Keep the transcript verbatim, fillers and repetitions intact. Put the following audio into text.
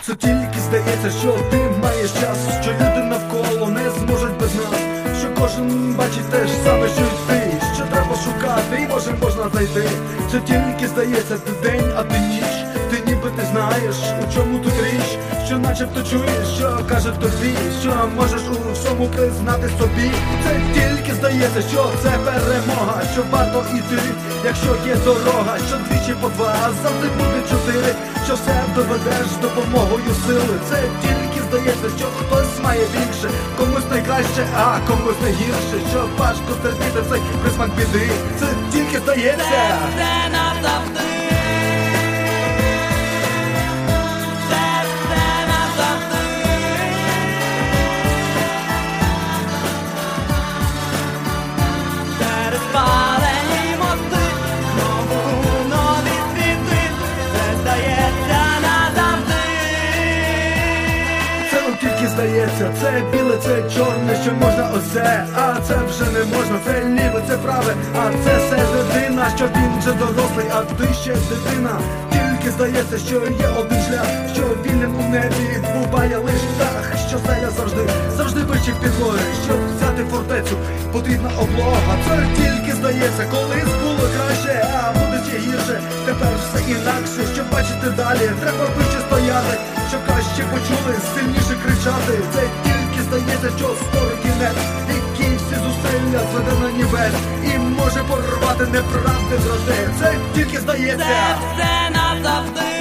Це тільки здається, що ти маєш час, що люди навколо не зможуть без нас, що кожен бачить те ж саме, що й ти, що треба шукати і може можна знайти. Це тільки здається, ти день, а ти ніч, ти ніби ти знаєш, у чому тут річ, що начебто чуєш, що каже тобі, що можеш у всьому признати собі. Це тільки здається, що це перемога, що варто іти, якщо є дорога, що двічі по два, завжди буде чотири, що все доведеш з допомогою сили. Це тільки здається, що хтось має більше, комусь найкраще, а комусь найгірше, що важко терпіти цей присмак біди. Це тільки здається. Це все назавжди. Здається, це біле, це чорне, що можна оце, а це вже не можна, це ліве, це праве, а це середина, що він вже дорослий, а ти ще дитина. Тільки здається, що є один шлях, що вільним у небі буває лиш птах, що стеля завжди, завжди вище підлоги, щоб взяти фортецю, потрібна облога. Це тільки здається, колись було краще, а буде ще гірше, тепер все інакше, щоб бачити далі, треба вище стояти, щоб краще почули, сильніше кричати. Це тільки здається, що скоро кінець, який всі зусилля зведе на небес і може порвати неправди зради. Це тільки здається. Це все назавжди.